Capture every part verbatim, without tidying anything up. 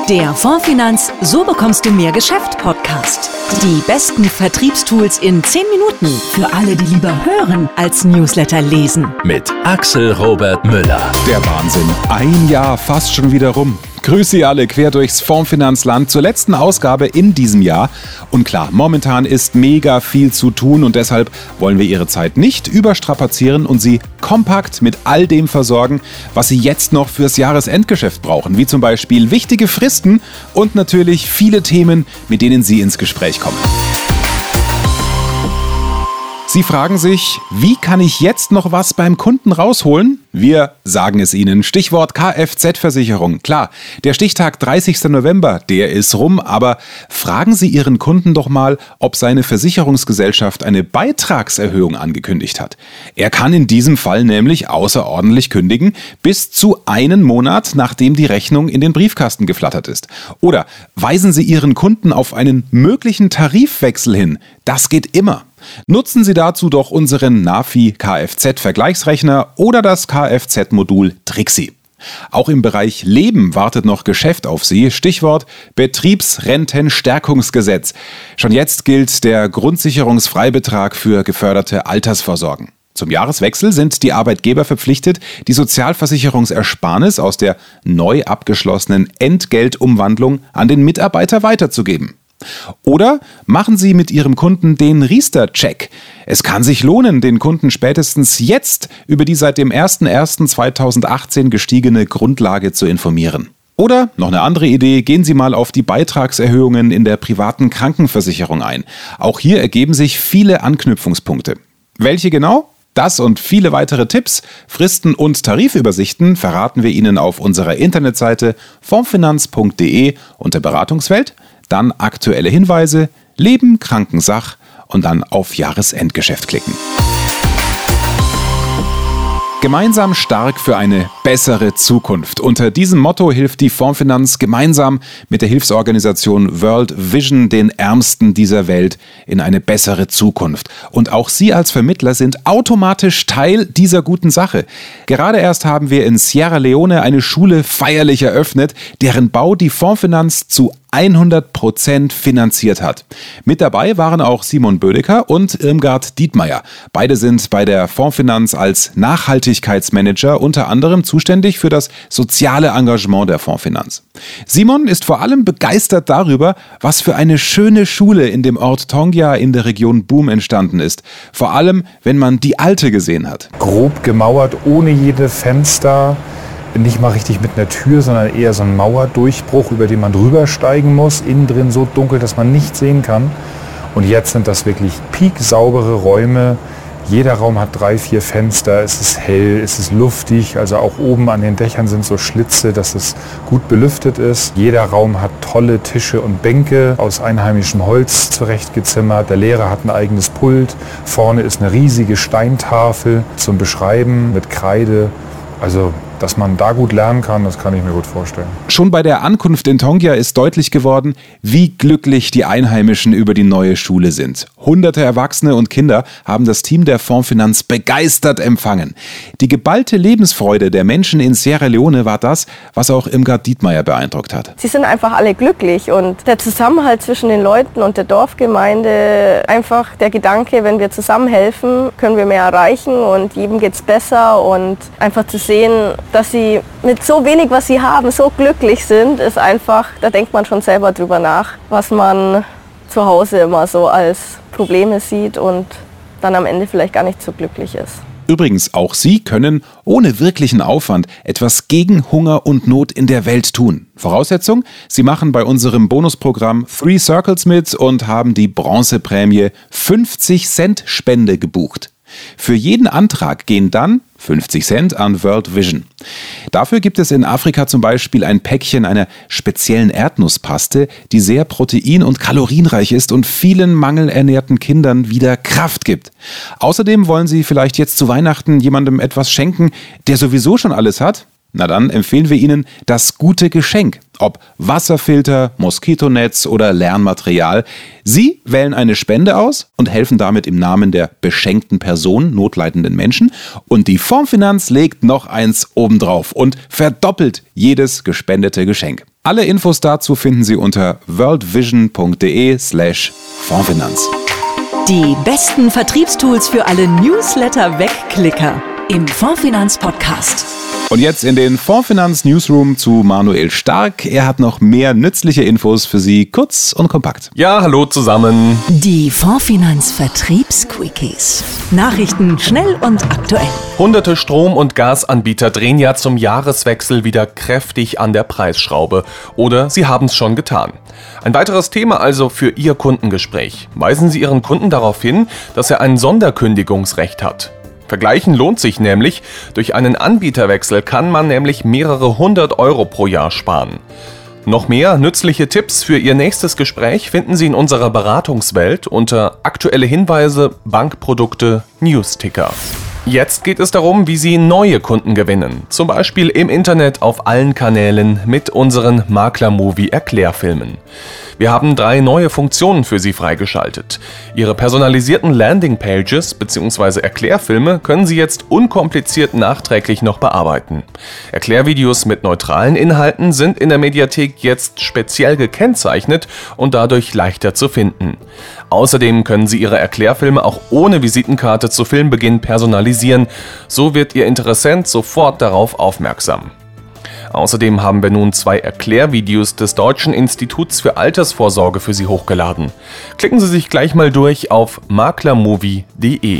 Der Fondsfinanz So bekommst du mehr Geschäft Podcast. Die besten Vertriebstools in zehn Minuten für alle, die lieber hören als Newsletter lesen. Mit Axel Robert Müller. Der Wahnsinn. Ein Jahr fast schon wieder rum. Grüß Sie alle quer durchs Fondsfinanzland zur letzten Ausgabe in diesem Jahr. Und klar, momentan ist mega viel zu tun und deshalb wollen wir Ihre Zeit nicht überstrapazieren und Sie kompakt mit all dem versorgen, was Sie jetzt noch fürs Jahresendgeschäft brauchen, wie zum Beispiel wichtige Fristen und natürlich viele Themen, mit denen Sie ins Gespräch kommen. Sie fragen sich, wie kann ich jetzt noch was beim Kunden rausholen? Wir sagen es Ihnen. Stichwort Kfz-Versicherung. Klar, der Stichtag dreißigster November, der ist rum, aber fragen Sie Ihren Kunden doch mal, ob seine Versicherungsgesellschaft eine Beitragserhöhung angekündigt hat. Er kann in diesem Fall nämlich außerordentlich kündigen, bis zu einen Monat, nachdem die Rechnung in den Briefkasten geflattert ist. Oder weisen Sie Ihren Kunden auf einen möglichen Tarifwechsel hin. Das geht immer. Nutzen Sie dazu doch unseren Nafi Kfz-Vergleichsrechner oder das Kfz-Modul Trixi. Auch im Bereich Leben wartet noch Geschäft auf Sie. Stichwort Betriebsrentenstärkungsgesetz. Schon jetzt gilt der Grundsicherungsfreibetrag für geförderte Altersvorsorgen. Zum Jahreswechsel sind die Arbeitgeber verpflichtet, die Sozialversicherungsersparnis aus der neu abgeschlossenen Entgeltumwandlung an den Mitarbeiter weiterzugeben. Oder machen Sie mit Ihrem Kunden den Riester-Check. Es kann sich lohnen, den Kunden spätestens jetzt über die seit dem erster erster zweitausendachtzehn gestiegene Grundlage zu informieren. Oder, noch eine andere Idee, gehen Sie mal auf die Beitragserhöhungen in der privaten Krankenversicherung ein. Auch hier ergeben sich viele Anknüpfungspunkte. Welche genau? Das und viele weitere Tipps, Fristen und Tarifübersichten verraten wir Ihnen auf unserer Internetseite fondsfinanz punkt de unter Beratungsfeld. Dann aktuelle Hinweise, Leben, Krankensach und dann auf Jahresendgeschäft klicken. Gemeinsam stark für eine bessere Zukunft. Unter diesem Motto hilft die Fondsfinanz gemeinsam mit der Hilfsorganisation World Vision den Ärmsten dieser Welt in eine bessere Zukunft. Und auch Sie als Vermittler sind automatisch Teil dieser guten Sache. Gerade erst haben wir in Sierra Leone eine Schule feierlich eröffnet, deren Bau die Fondsfinanz zu hundert Prozent finanziert hat. Mit dabei waren auch Simon Bödecker und Irmgard Dietmeier. Beide sind bei der Fondsfinanz als Nachhaltigkeitsmanager unter anderem zuständig für das soziale Engagement der Fondsfinanz. Simon ist vor allem begeistert darüber, was für eine schöne Schule in dem Ort Tongia in der Region Boom entstanden ist. Vor allem, wenn man die alte gesehen hat. Grob gemauert, ohne jede Fenster. Nicht mal richtig mit einer Tür, sondern eher so ein Mauerdurchbruch, über den man drüber steigen muss. Innen drin so dunkel, dass man nichts sehen kann. Und jetzt sind das wirklich pieksaubere Räume. Jeder Raum hat drei, vier Fenster. Es ist hell, es ist luftig. Also auch oben an den Dächern sind so Schlitze, dass es gut belüftet ist. Jeder Raum hat tolle Tische und Bänke aus einheimischem Holz zurechtgezimmert. Der Lehrer hat ein eigenes Pult. Vorne ist eine riesige Steintafel zum Beschreiben mit Kreide. Also, dass man da gut lernen kann, das kann ich mir gut vorstellen. Schon bei der Ankunft in Tongia ist deutlich geworden, wie glücklich die Einheimischen über die neue Schule sind. Hunderte Erwachsene und Kinder haben das Team der Fondsfinanz begeistert empfangen. Die geballte Lebensfreude der Menschen in Sierra Leone war das, was auch Irmgard Dietmeier beeindruckt hat. Sie sind einfach alle glücklich und der Zusammenhalt zwischen den Leuten und der Dorfgemeinde, einfach der Gedanke, wenn wir zusammenhelfen, können wir mehr erreichen und jedem geht's besser und einfach zu sehen, dass sie mit so wenig, was sie haben, so glücklich sind, ist einfach, da denkt man schon selber drüber nach, was man zu Hause immer so als Probleme sieht und dann am Ende vielleicht gar nicht so glücklich ist. Übrigens, auch Sie können ohne wirklichen Aufwand etwas gegen Hunger und Not in der Welt tun. Voraussetzung, Sie machen bei unserem Bonusprogramm Three Circles mit und haben die Bronzeprämie fünfzig Cent Spende gebucht. Für jeden Antrag gehen dann fünfzig Cent an World Vision. Dafür gibt es in Afrika zum Beispiel ein Päckchen einer speziellen Erdnusspaste, die sehr protein- und kalorienreich ist und vielen mangelernährten Kindern wieder Kraft gibt. Außerdem wollen Sie vielleicht jetzt zu Weihnachten jemandem etwas schenken, der sowieso schon alles hat? Na dann empfehlen wir Ihnen das gute Geschenk. Ob Wasserfilter, Moskitonetz oder Lernmaterial. Sie wählen eine Spende aus und helfen damit im Namen der beschenkten Person, notleidenden Menschen. Und die Fondsfinanz legt noch eins obendrauf und verdoppelt jedes gespendete Geschenk. Alle Infos dazu finden Sie unter worldvision.de slash Fondsfinanz. Die besten Vertriebstools für alle Newsletter-Wegklicker im Fondsfinanz-Podcast. Und jetzt in den Fondsfinanz Newsroom zu Manuel Stark. Er hat noch mehr nützliche Infos für Sie, kurz und kompakt. Ja, hallo zusammen. Die Fondsfinanz Vertriebsquickies. Nachrichten schnell und aktuell. Hunderte Strom- und Gasanbieter drehen ja zum Jahreswechsel wieder kräftig an der Preisschraube. Oder sie haben es schon getan. Ein weiteres Thema also für Ihr Kundengespräch. Weisen Sie Ihren Kunden darauf hin, dass er ein Sonderkündigungsrecht hat. Vergleichen lohnt sich nämlich. Durch einen Anbieterwechsel kann man nämlich mehrere hundert Euro pro Jahr sparen. Noch mehr nützliche Tipps für Ihr nächstes Gespräch finden Sie in unserer Beratungswelt unter aktuelle Hinweise, Bankprodukte, Newsticker. Jetzt geht es darum, wie Sie neue Kunden gewinnen. Zum Beispiel im Internet auf allen Kanälen mit unseren Makler-Movie-Erklärfilmen. Wir haben drei neue Funktionen für Sie freigeschaltet. Ihre personalisierten Landingpages bzw. Erklärfilme können Sie jetzt unkompliziert nachträglich noch bearbeiten. Erklärvideos mit neutralen Inhalten sind in der Mediathek jetzt speziell gekennzeichnet und dadurch leichter zu finden. Außerdem können Sie Ihre Erklärfilme auch ohne Visitenkarte zu Filmbeginn personalisieren. So wird Ihr Interessent sofort darauf aufmerksam. Außerdem haben wir nun zwei Erklärvideos des Deutschen Instituts für Altersvorsorge für Sie hochgeladen. Klicken Sie sich gleich mal durch auf maklermovie punkt de.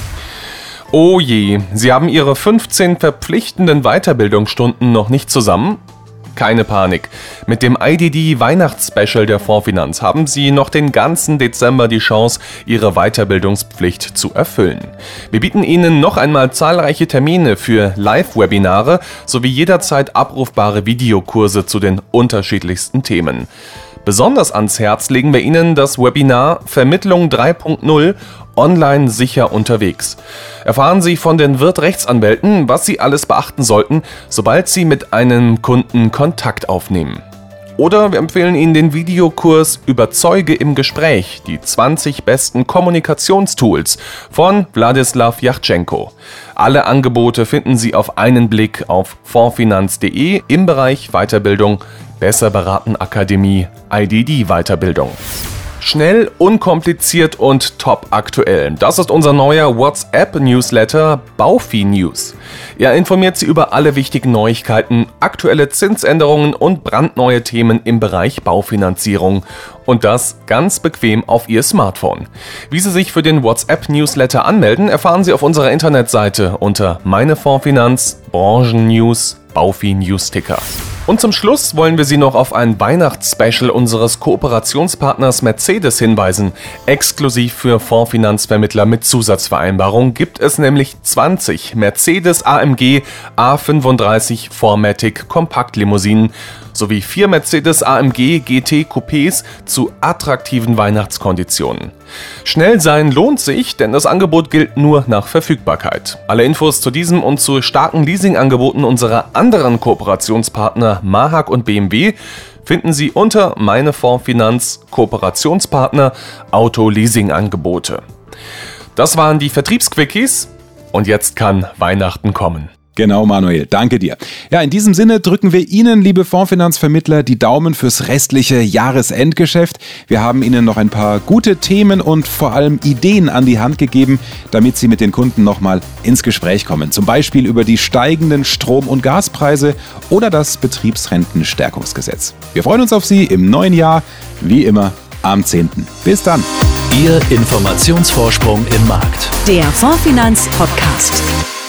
Oh je, Sie haben Ihre fünfzehn verpflichtenden Weiterbildungsstunden noch nicht zusammen? Keine Panik. Mit dem I D D-Weihnachtsspecial der Fondsfinanz haben Sie noch den ganzen Dezember die Chance, Ihre Weiterbildungspflicht zu erfüllen. Wir bieten Ihnen noch einmal zahlreiche Termine für Live-Webinare sowie jederzeit abrufbare Videokurse zu den unterschiedlichsten Themen. Besonders ans Herz legen wir Ihnen das Webinar Vermittlung drei punkt null online sicher unterwegs. Erfahren Sie von den Wirt-Rechtsanwälten, was Sie alles beachten sollten, sobald Sie mit einem Kunden Kontakt aufnehmen. Oder wir empfehlen Ihnen den Videokurs Überzeuge im Gespräch, die zwanzig besten Kommunikationstools von Wladislaw Jachtschenko. Alle Angebote finden Sie auf einen Blick auf fondsfinanz punkt de im Bereich Weiterbildung, Besser beraten Akademie, I D D-Weiterbildung. Schnell, unkompliziert und top aktuell. Das ist unser neuer WhatsApp-Newsletter Baufi News. Er informiert Sie über alle wichtigen Neuigkeiten, aktuelle Zinsänderungen und brandneue Themen im Bereich Baufinanzierung. Und das ganz bequem auf Ihr Smartphone. Wie Sie sich für den WhatsApp-Newsletter anmelden, erfahren Sie auf unserer Internetseite unter Meine Fondsfinanz, Branchennews, Baufi Newsticker. Und zum Schluss wollen wir Sie noch auf ein Weihnachtsspecial unseres Kooperationspartners Mercedes hinweisen. Exklusiv für Fondsfinanzvermittler mit Zusatzvereinbarung gibt es nämlich zwanzig Mercedes A M G A fünfunddreißig vier Matic Kompaktlimousinen sowie vier Mercedes A M G G T Coupés zu attraktiven Weihnachtskonditionen. Schnell sein lohnt sich, denn das Angebot gilt nur nach Verfügbarkeit. Alle Infos zu diesem und zu starken Leasingangeboten unserer anderen Kooperationspartner Mahag und B M W finden Sie unter Meine Fondsfinanz Kooperationspartner Auto-Leasing-Angebote. Das waren die Vertriebsquickies und jetzt kann Weihnachten kommen. Genau, Manuel, danke dir. Ja, in diesem Sinne drücken wir Ihnen, liebe Fondsfinanzvermittler, die Daumen fürs restliche Jahresendgeschäft. Wir haben Ihnen noch ein paar gute Themen und vor allem Ideen an die Hand gegeben, damit Sie mit den Kunden nochmal ins Gespräch kommen. Zum Beispiel über die steigenden Strom- und Gaspreise oder das Betriebsrentenstärkungsgesetz. Wir freuen uns auf Sie im neuen Jahr, wie immer am zehnten Bis dann. Ihr Informationsvorsprung im Markt. Der Fondsfinanz Podcast.